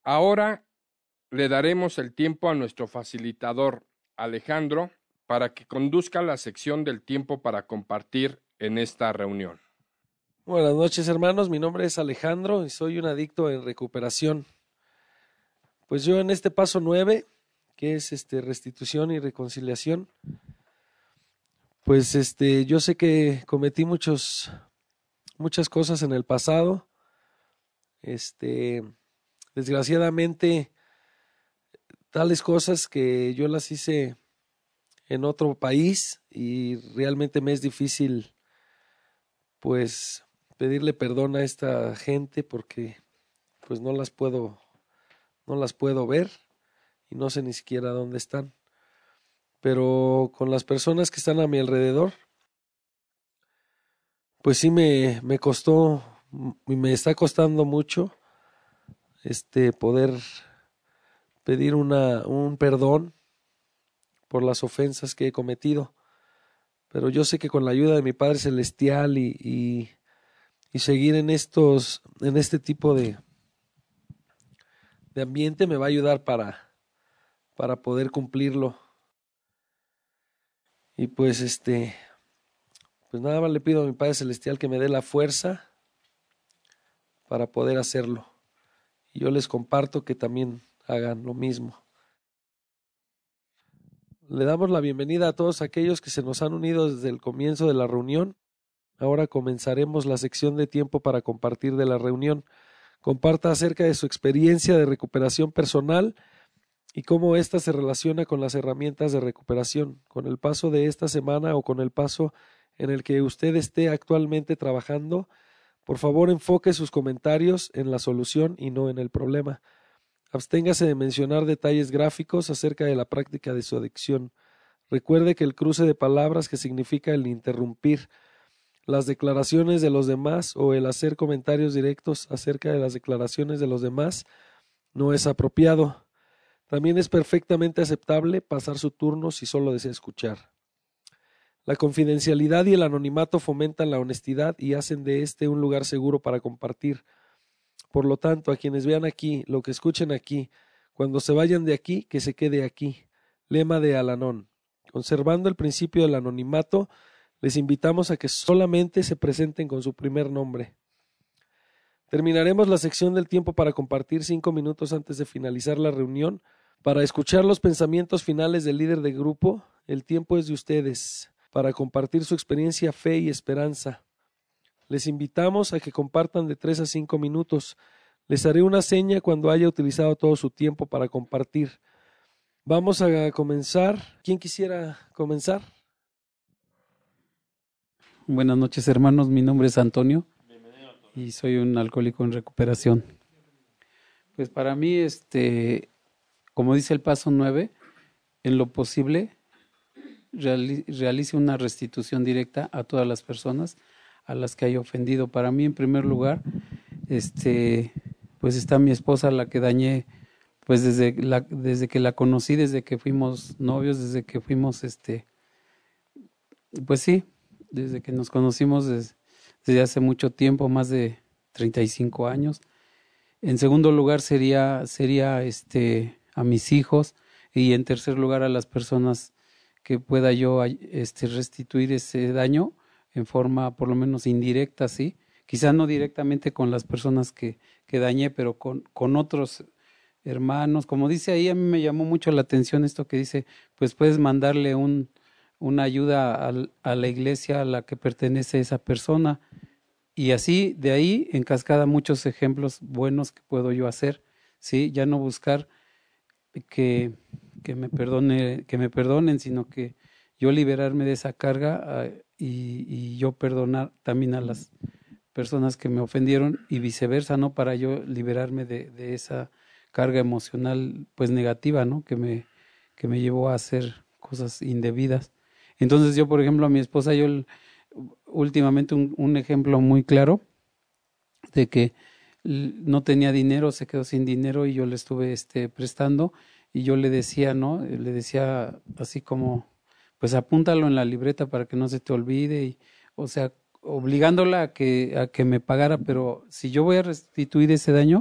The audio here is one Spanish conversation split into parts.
Ahora le daremos el tiempo a nuestro facilitador, Alejandro, para que conduzca la sección del tiempo para compartir en esta reunión. Buenas noches, hermanos. Mi nombre es Alejandro y soy un adicto en recuperación. Pues yo en este paso 9, que es restitución y reconciliación, pues yo sé que cometí muchas cosas en el pasado. Desgraciadamente, tales cosas que yo las hice en otro país y realmente me es difícil, pues, pedirle perdón a esta gente porque, pues, no las puedo ver y no sé ni siquiera dónde están. Pero con las personas que están a mi alrededor, pues sí me costó y me está costando mucho poder pedir un perdón por las ofensas que he cometido. Pero yo sé que con la ayuda de mi Padre Celestial y seguir en este tipo de ambiente me va a ayudar para poder cumplirlo. Y pues pues nada más le pido a mi Padre Celestial que me dé la fuerza para poder hacerlo. Y yo les comparto que también hagan lo mismo. Le damos la bienvenida a todos aquellos que se nos han unido desde el comienzo de la reunión. Ahora comenzaremos la sección de tiempo para compartir de la reunión. Comparta acerca de su experiencia de recuperación personal y cómo ésta se relaciona con las herramientas de recuperación, con el paso de esta semana o con el paso en el que usted esté actualmente trabajando. Por favor, enfoque sus comentarios en la solución y no en el problema. Absténgase de mencionar detalles gráficos acerca de la práctica de su adicción. Recuerde que el cruce de palabras, que significa el interrumpir las declaraciones de los demás o el hacer comentarios directos acerca de las declaraciones de los demás, no es apropiado. También es perfectamente aceptable pasar su turno si solo desea escuchar. La confidencialidad y el anonimato fomentan la honestidad y hacen de este un lugar seguro para compartir. Por lo tanto, a quienes vean aquí, lo que escuchen aquí, cuando se vayan de aquí, que se quede aquí. Lema de Al-Anon. Conservando el principio del anonimato, les invitamos a que solamente se presenten con su primer nombre. Terminaremos la sección del tiempo para compartir 5 minutos antes de finalizar la reunión. Para escuchar los pensamientos finales del líder de grupo, el tiempo es de ustedes, para compartir su experiencia, fe y esperanza. Les invitamos a que compartan de 3 a 5 minutos. Les haré una seña cuando haya utilizado todo su tiempo para compartir. Vamos a comenzar. ¿Quién quisiera comenzar? Buenas noches, hermanos. Mi nombre es Antonio y soy un alcohólico en recuperación. Pues para mí, como dice el paso 9, en lo posible realice una restitución directa a todas las personas a las que haya ofendido. Para mí, en primer lugar, pues está mi esposa, la que dañé, pues desde que la conocí, desde que fuimos novios, desde que fuimos, pues sí, desde que nos conocimos desde hace mucho tiempo, más de 35 años. En segundo lugar sería a mis hijos, y en tercer lugar a las personas que pueda yo restituir ese daño en forma por lo menos indirecta, sí, quizá no directamente con las personas que dañé, pero con otros hermanos. Como dice ahí, a mí me llamó mucho la atención esto que dice, pues puedes mandarle una ayuda a la iglesia a la que pertenece esa persona, y así de ahí en cascada muchos ejemplos buenos que puedo yo hacer, sí, ya no buscar que me perdonen, sino que yo liberarme de esa carga, y yo perdonar también a las personas que me ofendieron y viceversa, ¿no? Para yo liberarme de esa carga emocional pues negativa, ¿no? Que me llevó a hacer cosas indebidas. Entonces yo, por ejemplo, a mi esposa, últimamente un ejemplo muy claro de que no tenía dinero, se quedó sin dinero y yo le estuve prestando, y yo le decía, ¿no? Le decía así como, pues apúntalo en la libreta para que no se te olvide, y, o sea, obligándola a que me pagara, pero si yo voy a restituir ese daño,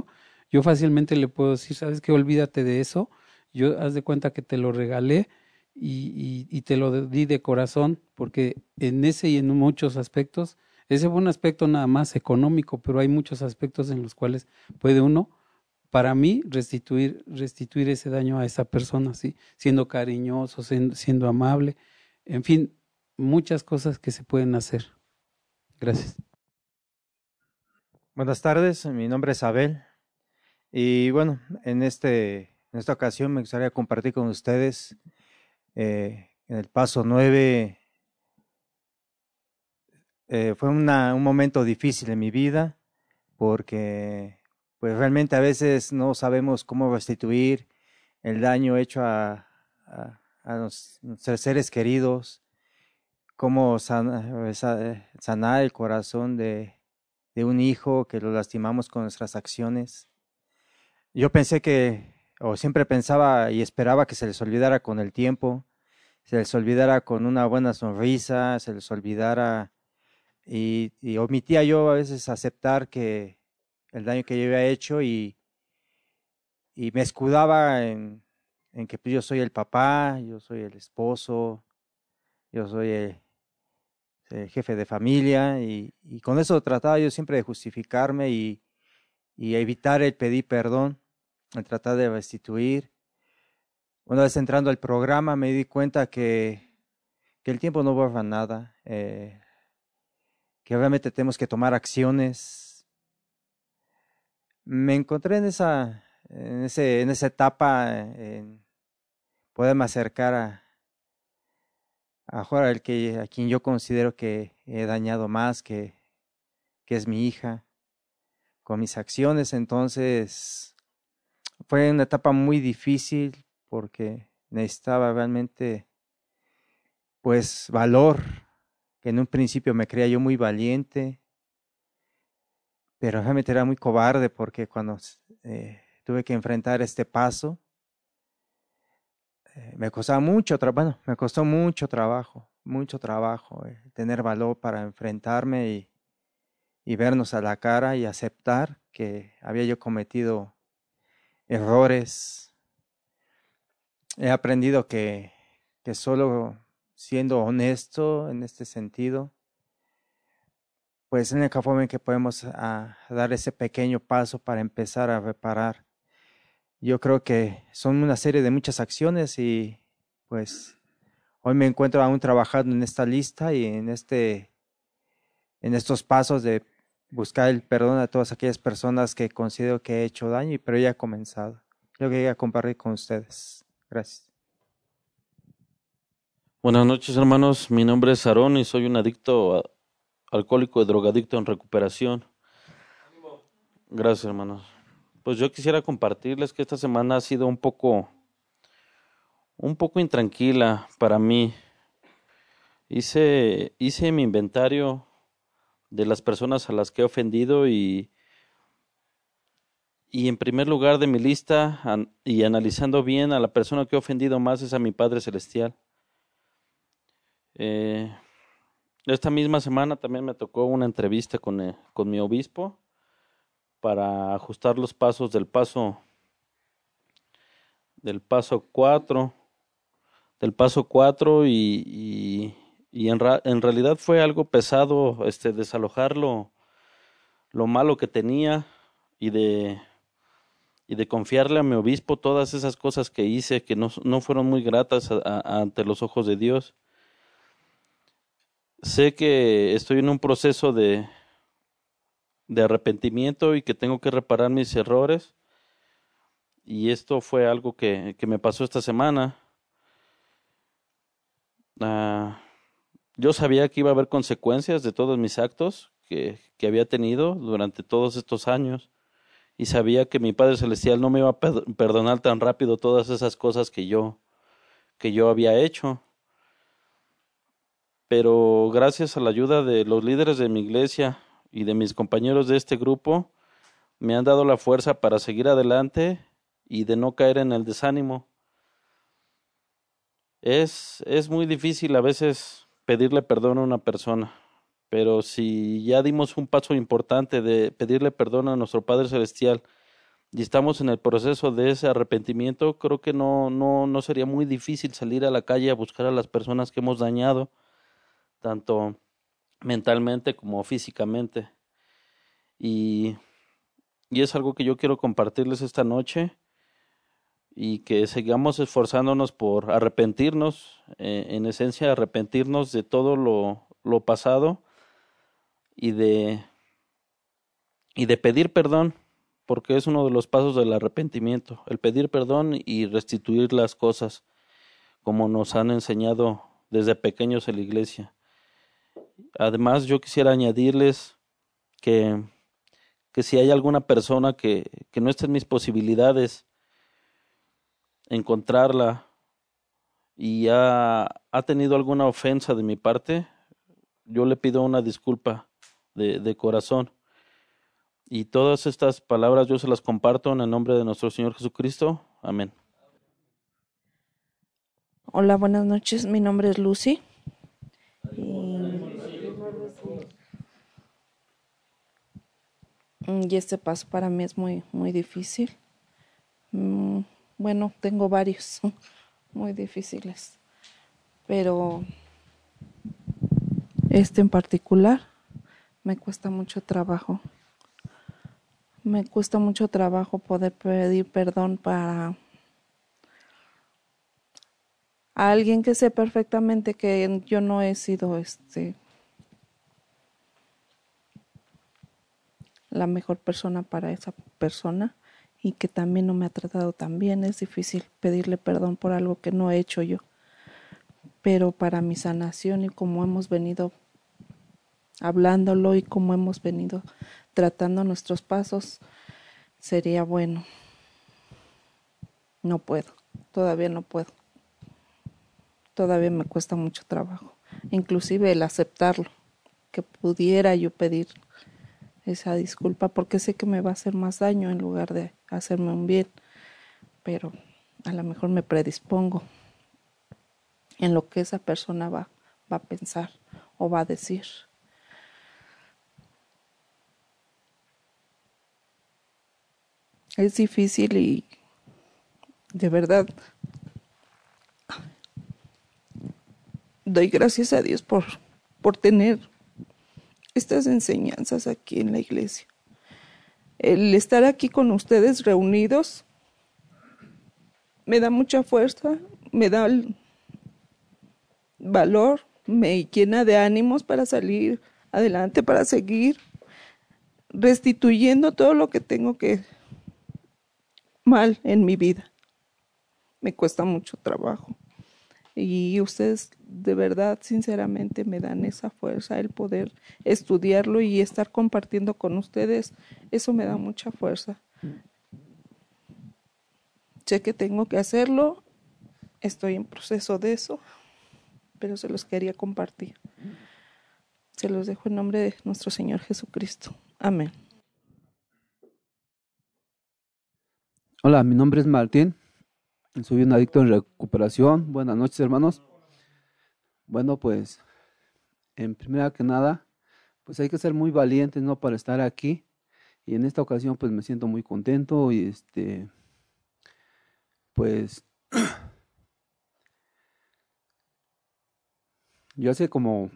yo fácilmente le puedo decir, ¿sabes qué? Olvídate de eso, yo haz de cuenta que te lo regalé y te lo di de corazón, porque en ese y en muchos aspectos, ese fue un aspecto nada más económico, pero hay muchos aspectos en los cuales puede uno, para mí, restituir ese daño a esa persona, ¿sí? Siendo cariñoso, siendo amable, en fin, muchas cosas que se pueden hacer. Gracias. Buenas tardes, mi nombre es Abel y bueno, en esta ocasión me gustaría compartir con ustedes en el paso 9. Fue un momento difícil en mi vida porque pues realmente a veces no sabemos cómo restituir el daño hecho a nuestros seres queridos, cómo sanar el corazón de un hijo que lo lastimamos con nuestras acciones. Yo pensé o siempre pensaba y esperaba que se les olvidara con el tiempo, se les olvidara con una buena sonrisa, se les olvidara y omitía yo a veces aceptar que el daño que yo había hecho y me escudaba en que pues, yo soy el papá, yo soy el esposo, yo soy el jefe de familia y con eso trataba yo siempre de justificarme y evitar el pedir perdón, el tratar de restituir. Una vez entrando al programa me di cuenta que el tiempo no borra nada, que realmente tenemos que tomar acciones. Me encontré en esa etapa en poderme acercar a quien yo considero que he dañado más, que es mi hija, con mis acciones. Entonces fue una etapa muy difícil porque necesitaba realmente pues valor, que en un principio me creía yo muy valiente, pero realmente era muy cobarde porque cuando tuve que enfrentar este paso, me costó mucho trabajo tener valor para enfrentarme y vernos a la cara y aceptar que había yo cometido errores. He aprendido que solo siendo honesto en este sentido, pues es la única forma en que podemos dar ese pequeño paso para empezar a reparar. Yo creo que son una serie de muchas acciones y pues hoy me encuentro aún trabajando en esta lista y en estos pasos de buscar el perdón a todas aquellas personas que considero que he hecho daño, pero ya he comenzado. Yo quería compartir con ustedes. Gracias. Buenas noches, hermanos. Mi nombre es Aarón y soy un alcohólico y drogadicto en recuperación. Gracias, hermanos. Pues yo quisiera compartirles que esta semana ha sido un poco intranquila para mí. Hice mi inventario de las personas a las que he ofendido y en primer lugar de mi lista y analizando bien, a la persona que he ofendido más es a mi Padre Celestial. Esta misma semana también me tocó una entrevista con mi obispo para ajustar los pasos del paso 4 y en realidad fue algo pesado desalojar lo malo que tenía y de confiarle a mi obispo todas esas cosas que hice que no fueron muy gratas ante los ojos de Dios. Sé que estoy en un proceso de arrepentimiento y que tengo que reparar mis errores. Y esto fue algo que me pasó esta semana. Yo sabía que iba a haber consecuencias de todos mis actos que había tenido durante todos estos años. Y sabía que mi Padre Celestial no me iba a perdonar tan rápido todas esas cosas que yo había hecho. Pero gracias a la ayuda de los líderes de mi iglesia y de mis compañeros de este grupo, me han dado la fuerza para seguir adelante y de no caer en el desánimo. Es muy difícil a veces pedirle perdón a una persona, pero si ya dimos un paso importante de pedirle perdón a nuestro Padre Celestial y estamos en el proceso de ese arrepentimiento, creo que no sería muy difícil salir a la calle a buscar a las personas que hemos dañado, tanto mentalmente como físicamente. Y es algo que yo quiero compartirles esta noche, y que sigamos esforzándonos por arrepentirnos, en esencia arrepentirnos de todo lo pasado, y de pedir perdón, porque es uno de los pasos del arrepentimiento, el pedir perdón y restituir las cosas como nos han enseñado desde pequeños en la iglesia. Además, yo quisiera añadirles que si hay alguna persona que no esté en mis posibilidades encontrarla y ha tenido alguna ofensa de mi parte, yo le pido una disculpa de corazón. Y todas estas palabras yo se las comparto en el nombre de nuestro Señor Jesucristo. Amén. Hola, buenas noches. Mi nombre es Lucy. Y este paso para mí es muy, muy difícil. Bueno, tengo varios muy difíciles, pero este en particular me cuesta mucho trabajo. Me cuesta mucho trabajo poder pedir perdón para a alguien que sé perfectamente que yo no he sido la mejor persona para esa persona, y que también no me ha tratado tan bien. Es difícil pedirle perdón por algo que no he hecho yo, pero para mi sanación y como hemos venido hablándolo y como hemos venido tratando nuestros pasos, sería bueno. No puedo, todavía no puedo. Todavía me cuesta mucho trabajo, inclusive el aceptarlo, que pudiera yo pedir esa disculpa, porque sé que me va a hacer más daño en lugar de hacerme un bien, pero a lo mejor me predispongo en lo que esa persona va a pensar o va a decir. Es difícil y de verdad doy gracias a Dios por tener estas enseñanzas aquí en la iglesia. El estar aquí con ustedes reunidos me da mucha fuerza, me da valor, me llena de ánimos para salir adelante, para seguir restituyendo todo lo que tengo que mal en mi vida. Me cuesta mucho trabajo. Y ustedes de verdad, sinceramente, me dan esa fuerza, el poder estudiarlo y estar compartiendo con ustedes. Eso me da mucha fuerza. Sé que tengo que hacerlo, estoy en proceso de eso, pero se los quería compartir. Se los dejo en nombre de nuestro Señor Jesucristo. Amén. Hola, mi nombre es Martín. Soy un adicto en recuperación. Buenas noches, hermanos. Bueno, pues, en primera que nada, pues hay que ser muy valientes, ¿no?, para estar aquí. Y en esta ocasión, pues, me siento muy contento y, pues, yo hace como,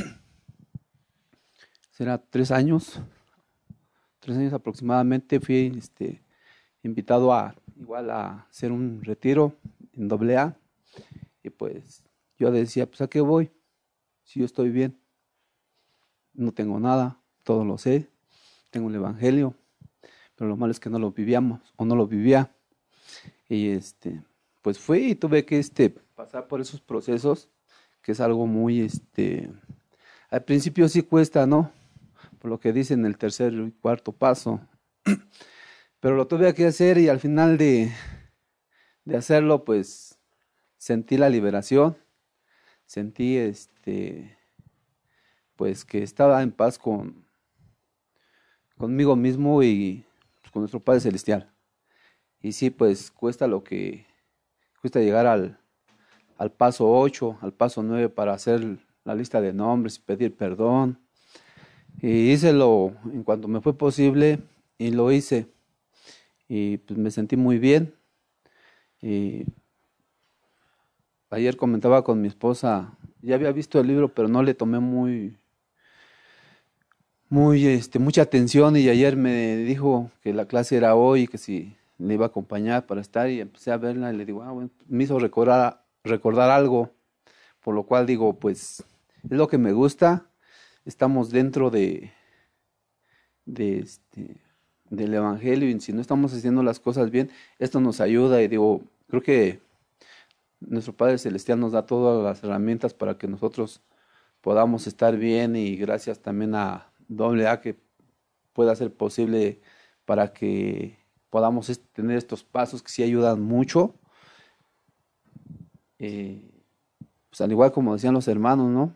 será 3 años aproximadamente, fui, invitado igual a hacer un retiro en AA. Y pues yo decía, pues ¿a qué voy? Si yo estoy bien, no tengo nada, todo lo sé, tengo el evangelio, pero lo malo es que no lo vivíamos o no lo vivía. Y pues fui y tuve que pasar por esos procesos, que es algo muy al principio sí cuesta, ¿no? Por lo que dicen el tercer y cuarto paso. Pero lo tuve que hacer y al final de hacerlo, pues sentí la liberación, sentí pues que estaba en paz conmigo mismo y pues, con nuestro Padre Celestial. Y sí, pues cuesta llegar al paso 8, al paso 9 para hacer la lista de nombres y pedir perdón. Y hice en cuanto me fue posible y lo hice. y pues me sentí muy bien. Y ayer comentaba con mi esposa, ya había visto el libro, pero no le tomé mucha atención, y ayer me dijo que la clase era hoy y que si le iba a acompañar para estar, y empecé a verla y le digo, bueno, me hizo recordar algo, por lo cual digo, pues es lo que me gusta, estamos dentro de del Evangelio, y si no estamos haciendo las cosas bien, esto nos ayuda. Y digo, creo que nuestro Padre Celestial nos da todas las herramientas para que nosotros podamos estar bien, y gracias también a AA que pueda ser posible para que podamos tener estos pasos que sí ayudan mucho. Pues al igual como decían los hermanos, ¿no?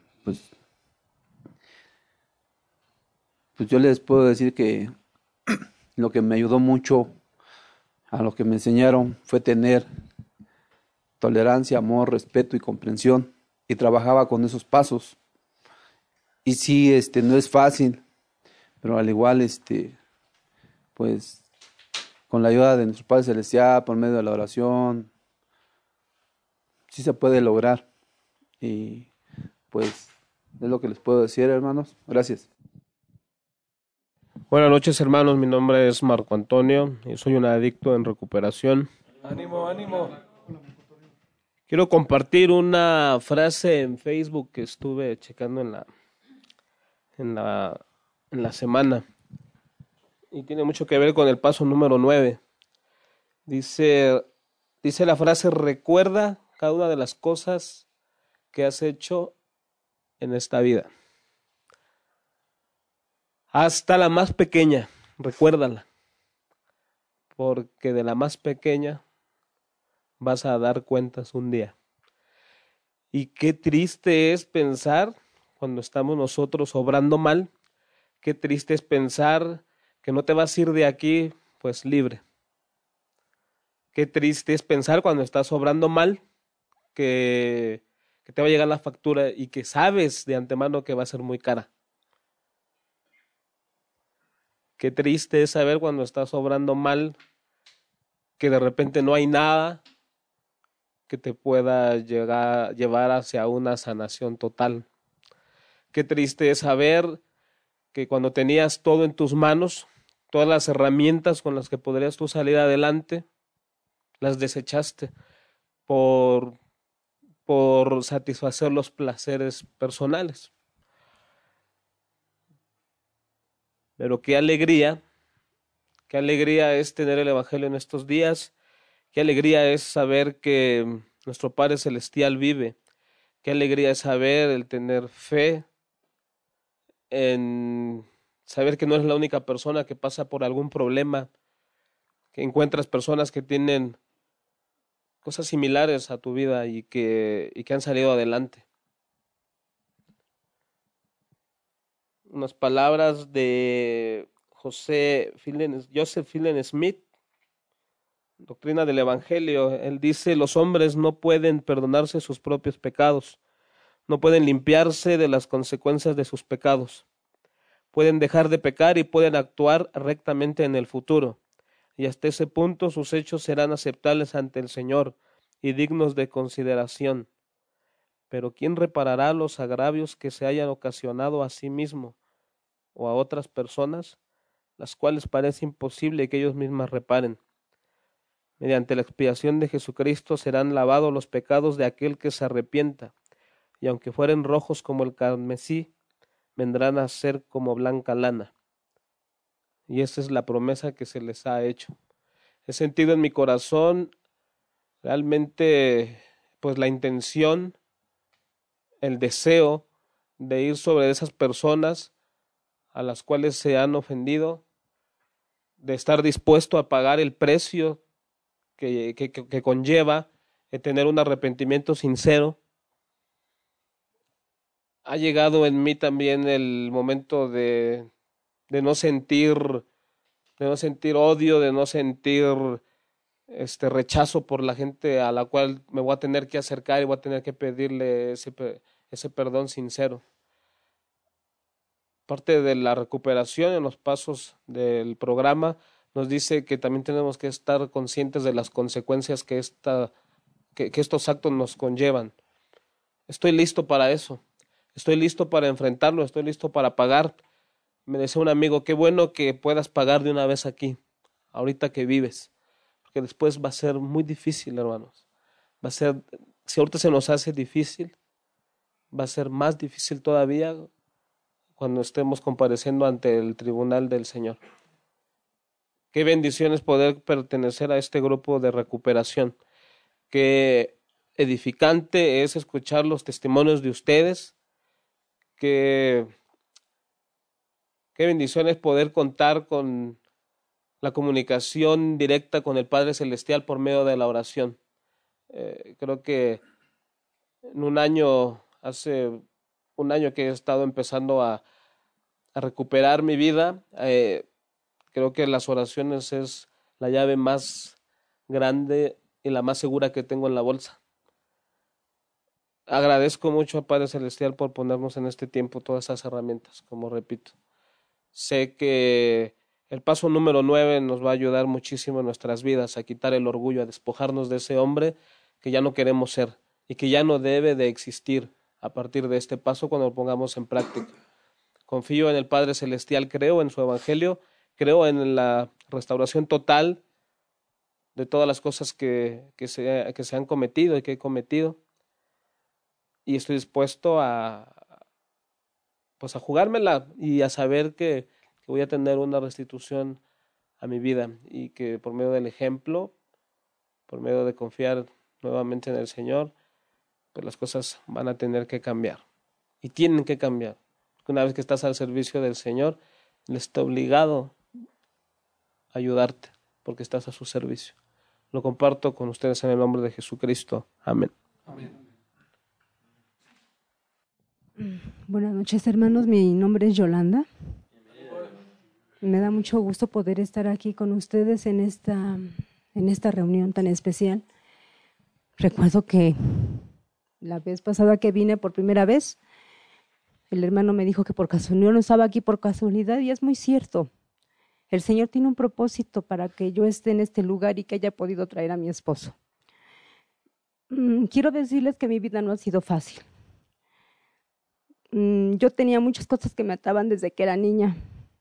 Pues yo les puedo decir que lo que me ayudó mucho, a lo que me enseñaron, fue tener tolerancia, amor, respeto y comprensión, y trabajaba con esos pasos. Y sí, no es fácil, pero al igual, pues, con la ayuda de nuestro Padre Celestial, por medio de la oración, sí se puede lograr. Y pues, es lo que les puedo decir, hermanos. Gracias. Buenas noches, hermanos. Mi nombre es Marco Antonio y soy un adicto en recuperación. Ánimo, ánimo. Quiero compartir una frase en Facebook que estuve checando en la semana, y tiene mucho que ver con el paso número 9. Dice la frase: recuerda cada una de las cosas que has hecho en esta vida. Hasta la más pequeña, recuérdala, porque de la más pequeña vas a dar cuentas un día. Y qué triste es pensar cuando estamos nosotros obrando mal, qué triste es pensar que no te vas a ir de aquí pues libre. Qué triste es pensar cuando estás obrando mal que te va a llegar la factura y que sabes de antemano que va a ser muy cara. Qué triste es saber cuando estás obrando mal que de repente no hay nada que te pueda llevar hacia una sanación total. Qué triste es saber que cuando tenías todo en tus manos, todas las herramientas con las que podrías tú salir adelante, las desechaste por satisfacer los placeres personales. Pero qué alegría es tener el Evangelio en estos días, qué alegría es saber que nuestro Padre Celestial vive, qué alegría es saber el tener fe, en saber que no eres la única persona que pasa por algún problema, que encuentras personas que tienen cosas similares a tu vida y que han salido adelante. Unas palabras de Joseph Fielding Smith, Doctrina del Evangelio. Él dice: los hombres no pueden perdonarse sus propios pecados, no pueden limpiarse de las consecuencias de sus pecados. Pueden dejar de pecar y pueden actuar rectamente en el futuro, y hasta ese punto sus hechos serán aceptables ante el Señor y dignos de consideración. Pero ¿quién reparará los agravios que se hayan ocasionado a sí mismo o a otras personas, las cuales parece imposible que ellos mismas reparen? Mediante la expiación de Jesucristo serán lavados los pecados de aquel que se arrepienta, y aunque fueren rojos como el carmesí, vendrán a ser como blanca lana. Y esa es la promesa que se les ha hecho. He sentido en mi corazón realmente pues la intención, el deseo de ir sobre esas personas a las cuales se han ofendido, de estar dispuesto a pagar el precio que conlleva tener un arrepentimiento sincero. Ha llegado en mí también el momento de no sentir odio, de no sentir rechazo por la gente a la cual me voy a tener que acercar y voy a tener que pedirle ese perdón sincero. Parte de la recuperación en los pasos del programa nos dice que también tenemos que estar conscientes de las consecuencias que estos actos nos conllevan. Estoy listo para eso, estoy listo para enfrentarlo, estoy listo para pagar. Me decía un amigo, qué bueno que puedas pagar de una vez aquí, ahorita que vives, porque después va a ser muy difícil, hermanos. Va a ser, si ahorita se nos hace difícil, va a ser más difícil todavía cuando estemos compareciendo ante el tribunal del Señor. Qué bendición es poder pertenecer a este grupo de recuperación. Qué edificante es escuchar los testimonios de ustedes. Qué bendición es poder contar con la comunicación directa con el Padre Celestial por medio de la oración. Creo que hace un año que he estado empezando a recuperar mi vida, creo que las oraciones es la llave más grande y la más segura que tengo en la bolsa. Agradezco mucho al Padre Celestial por ponernos en este tiempo todas esas herramientas, como repito. Sé que el paso número 9 nos va a ayudar muchísimo en nuestras vidas a quitar el orgullo, a despojarnos de ese hombre que ya no queremos ser y que ya no debe de existir a partir de este paso cuando lo pongamos en práctica. Confío en el Padre Celestial, creo en su Evangelio, creo en la restauración total de todas las cosas que se han cometido y que he cometido. Y estoy dispuesto a jugármela y a saber que voy a tener una restitución a mi vida y que por medio del ejemplo, por medio de confiar nuevamente en el Señor, pues las cosas van a tener que cambiar y tienen que cambiar. Porque una vez que estás al servicio del Señor, Él está obligado a ayudarte porque estás a su servicio. Lo comparto con ustedes en el nombre de Jesucristo. Amén. Amén. Buenas noches, hermanos. Mi nombre es Yolanda. Me da mucho gusto poder estar aquí con ustedes en esta reunión tan especial. Recuerdo que la vez pasada que vine por primera vez, el hermano me dijo que por casualidad no estaba aquí por casualidad, y es muy cierto. El Señor tiene un propósito para que yo esté en este lugar y que haya podido traer a mi esposo. Quiero decirles que mi vida no ha sido fácil. Yo tenía muchas cosas que me ataban desde que era niña.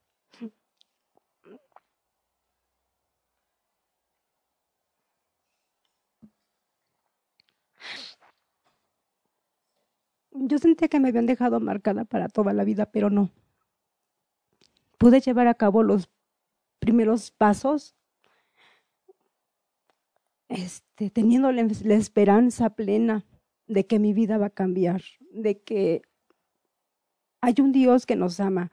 Yo sentía que me habían dejado marcada para toda la vida, pero no. Pude llevar a cabo los primeros pasos, teniendo la esperanza plena de que mi vida va a cambiar, de que hay un Dios que nos ama.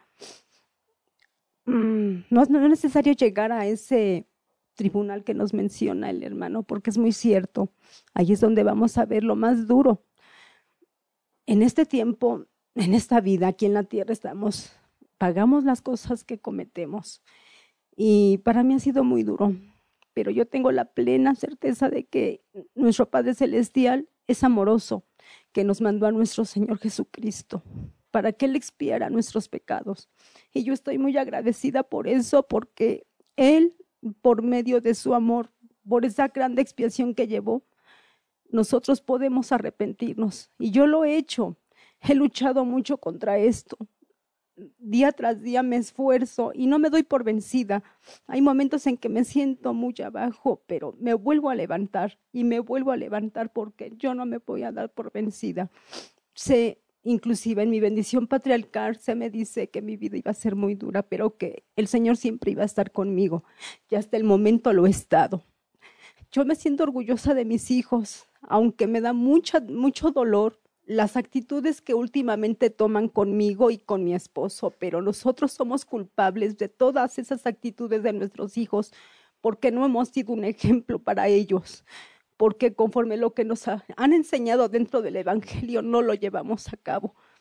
No es necesario llegar a ese tribunal que nos menciona el hermano, porque es muy cierto. Ahí es donde vamos a ver lo más duro. En este tiempo, en esta vida, aquí en la tierra pagamos las cosas que cometemos. Y para mí ha sido muy duro, pero yo tengo la plena certeza de que nuestro Padre Celestial es amoroso, que nos mandó a nuestro Señor Jesucristo para que Él expiara nuestros pecados. Y yo estoy muy agradecida por eso, porque Él, por medio de su amor, por esa grande expiación que llevó, nosotros podemos arrepentirnos. Y yo lo he hecho. He luchado mucho contra esto. Día tras día me esfuerzo y no me doy por vencida. Hay momentos en que me siento muy abajo, pero me vuelvo a levantar y me vuelvo a levantar porque yo no me voy a dar por vencida. Inclusive en mi bendición patriarcal se me dice que mi vida iba a ser muy dura, pero que el Señor siempre iba a estar conmigo. Y hasta el momento lo he estado. Yo me siento orgullosa de mis hijos, aunque me da mucho dolor las actitudes que últimamente toman conmigo y con mi esposo, pero nosotros somos culpables de todas esas actitudes de nuestros hijos porque no hemos sido un ejemplo para ellos, porque conforme lo que nos han enseñado dentro del Evangelio no lo llevamos a cabo.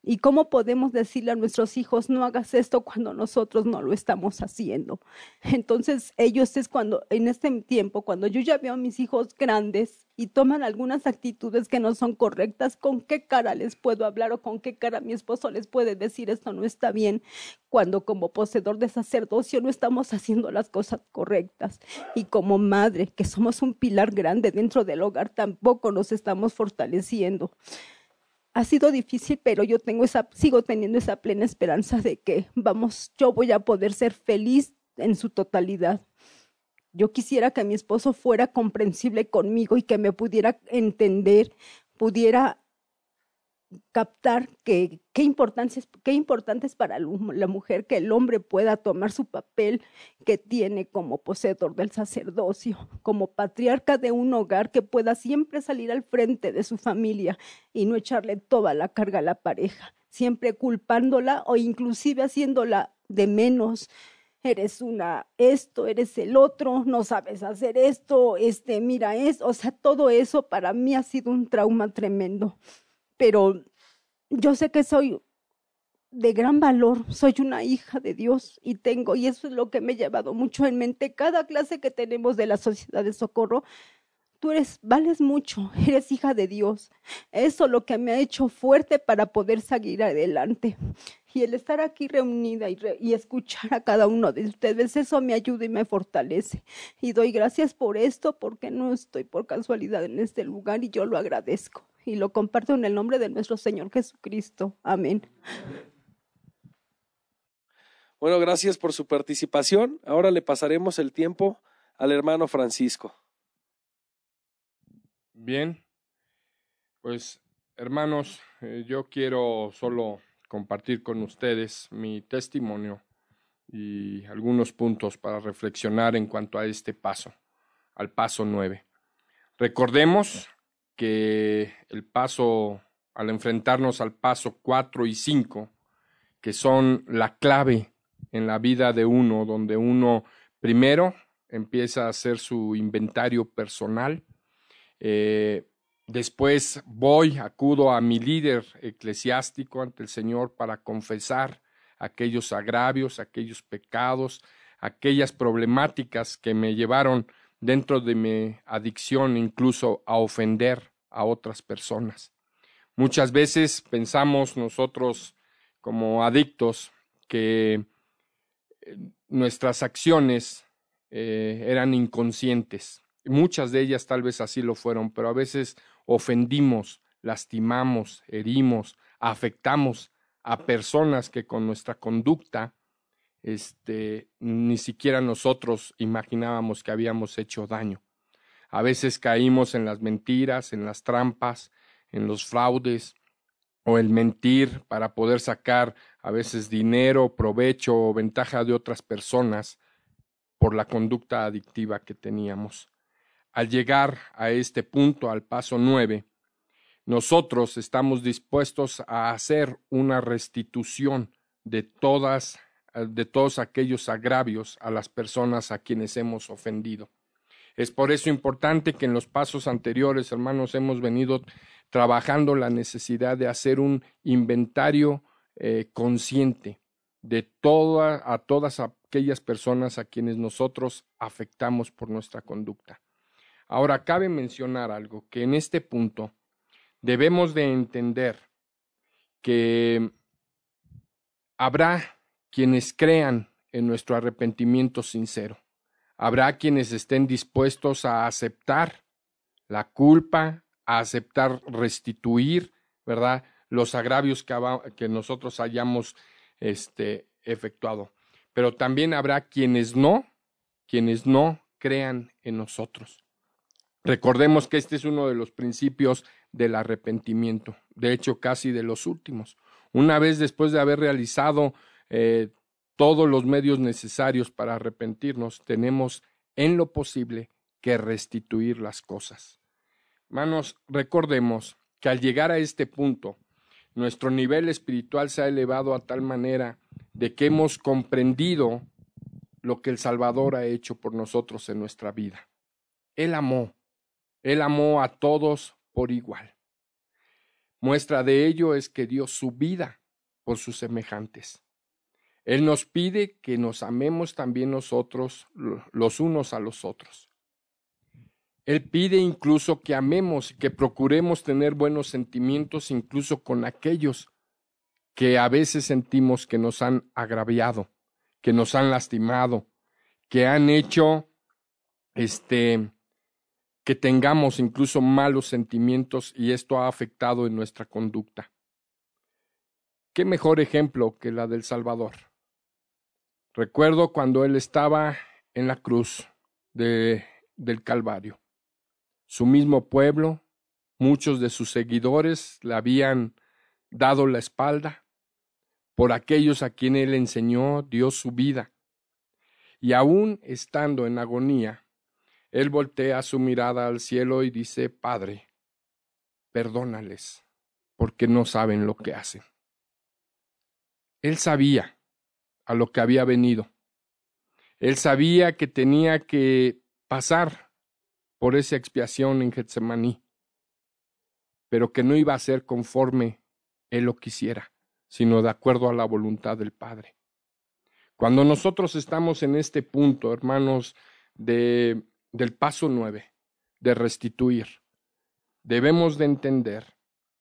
¿Y cómo podemos decirle a nuestros hijos, no hagas esto cuando nosotros no lo estamos haciendo? Entonces, ellos es cuando, en este tiempo, cuando yo ya veo a mis hijos grandes y toman algunas actitudes que no son correctas, ¿con qué cara les puedo hablar o con qué cara mi esposo les puede decir esto no está bien? Cuando como poseedor de sacerdocio no estamos haciendo las cosas correctas. Y como madre, que somos un pilar grande dentro del hogar, tampoco nos estamos fortaleciendo. Ha sido difícil, pero yo sigo teniendo esa plena esperanza de que yo voy a poder ser feliz en su totalidad. Yo quisiera que mi esposo fuera comprensible conmigo y que me pudiera entender, pudiera captar qué importante es para la mujer que el hombre pueda tomar su papel que tiene como poseedor del sacerdocio, como patriarca de un hogar, que pueda siempre salir al frente de su familia y no echarle toda la carga a la pareja, siempre culpándola o inclusive haciéndola de menos. Eres esto, eres el otro, no sabes hacer esto, mira esto. O sea, todo eso para mí ha sido un trauma tremendo. Pero yo sé que soy de gran valor, soy una hija de Dios y eso es lo que me he llevado mucho en mente. Cada clase que tenemos de la Sociedad de Socorro, vales mucho, eres hija de Dios. Eso es lo que me ha hecho fuerte para poder seguir adelante. Y el estar aquí reunida y escuchar a cada uno de ustedes, eso me ayuda y me fortalece. Y doy gracias por esto, porque no estoy por casualidad en este lugar y yo lo agradezco. Y lo comparto en el nombre de nuestro Señor Jesucristo. Amén. Bueno, gracias por su participación. Ahora le pasaremos el tiempo al hermano Francisco. Bien, pues hermanos, yo quiero solo compartir con ustedes mi testimonio y algunos puntos para reflexionar en cuanto a este paso, al paso 9. Recordemos que al enfrentarnos al paso 4 y 5, que son la clave en la vida de uno, donde uno primero empieza a hacer su inventario personal, después acudo a mi líder eclesiástico ante el Señor para confesar aquellos agravios, aquellos pecados, aquellas problemáticas que me llevaron dentro de mi adicción incluso a ofender a otras personas. Muchas veces pensamos nosotros como adictos que nuestras acciones eran inconscientes. Muchas de ellas tal vez así lo fueron, pero a veces ofendimos, lastimamos, herimos, afectamos a personas que con nuestra conducta ni siquiera nosotros imaginábamos que habíamos hecho daño. A veces caímos en las mentiras, en las trampas, en los fraudes, o el mentir para poder sacar a veces dinero, provecho o ventaja de otras personas por la conducta adictiva que teníamos. Al llegar a este punto, al paso 9, nosotros estamos dispuestos a hacer una restitución de todos aquellos agravios a las personas a quienes hemos ofendido. Es por eso importante que en los pasos anteriores, hermanos, hemos venido trabajando la necesidad de hacer un inventario consciente de a todas aquellas personas a quienes nosotros afectamos por nuestra conducta. Ahora, cabe mencionar algo, que en este punto debemos de entender que habrá quienes crean en nuestro arrepentimiento sincero. Habrá quienes estén dispuestos a aceptar la culpa, a aceptar restituir, ¿verdad?, los agravios que nosotros hayamos efectuado. Pero también habrá quienes no crean en nosotros. Recordemos que este es uno de los principios del arrepentimiento, de hecho casi de los últimos. Una vez después de haber realizado todos los medios necesarios para arrepentirnos, tenemos en lo posible que restituir las cosas. Hermanos, recordemos que al llegar a este punto, nuestro nivel espiritual se ha elevado a tal manera de que hemos comprendido lo que el Salvador ha hecho por nosotros en nuestra vida. Él amó a todos por igual. Muestra de ello es que dio su vida por sus semejantes. Él nos pide que nos amemos también nosotros los unos a los otros. Él pide incluso que amemos, que procuremos tener buenos sentimientos incluso con aquellos que a veces sentimos que nos han agraviado, que nos han lastimado, que han hecho que tengamos incluso malos sentimientos y esto ha afectado en nuestra conducta. ¿Qué mejor ejemplo que la del Salvador? Recuerdo cuando él estaba en la cruz del Calvario. Su mismo pueblo, muchos de sus seguidores le habían dado la espalda. Por aquellos a quien él enseñó, dio su vida. Y aún estando en agonía, él voltea su mirada al cielo y dice: Padre, perdónales, porque no saben lo que hacen. Él sabía a lo que había venido. Él sabía que tenía que pasar por esa expiación en Getsemaní, pero que no iba a ser conforme él lo quisiera, sino de acuerdo a la voluntad del Padre. Cuando nosotros estamos en este punto, hermanos, del paso 9, de restituir, debemos de entender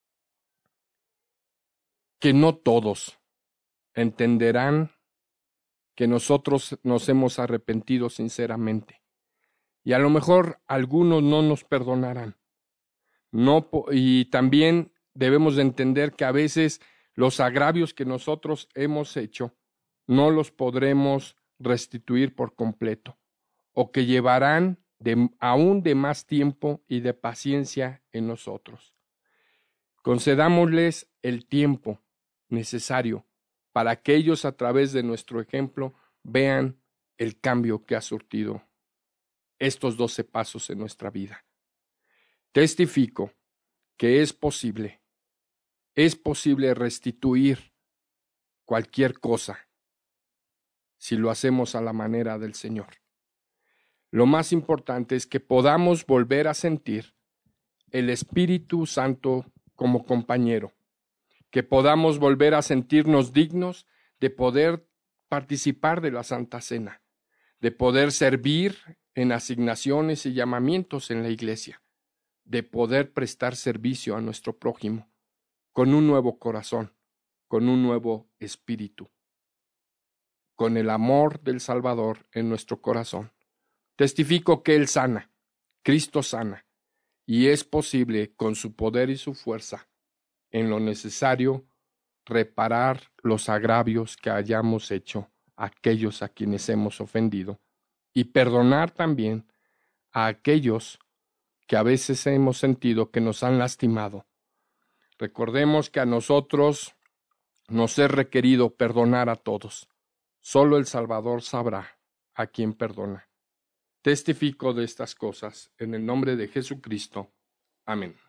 que no todos entenderán que nosotros nos hemos arrepentido sinceramente. Y a lo mejor algunos no nos perdonarán. Y también debemos de entender que a veces los agravios que nosotros hemos hecho no los podremos restituir por completo, o que llevarán aún de más tiempo y de paciencia en nosotros. Concedámosles el tiempo necesario para que ellos, a través de nuestro ejemplo, vean el cambio que ha surtido estos 12 pasos en nuestra vida. Testifico que es posible restituir cualquier cosa si lo hacemos a la manera del Señor. Lo más importante es que podamos volver a sentir el Espíritu Santo como compañero, que podamos volver a sentirnos dignos de poder participar de la Santa Cena, de poder servir en asignaciones y llamamientos en la iglesia, de poder prestar servicio a nuestro prójimo con un nuevo corazón, con un nuevo espíritu, con el amor del Salvador en nuestro corazón. Testifico que Él sana, Cristo sana, y es posible con su poder y su fuerza, en lo necesario, reparar los agravios que hayamos hecho a aquellos a quienes hemos ofendido y perdonar también a aquellos que a veces hemos sentido que nos han lastimado. Recordemos que a nosotros nos es requerido perdonar a todos. Solo el Salvador sabrá a quién perdona. Testifico de estas cosas en el nombre de Jesucristo. Amén.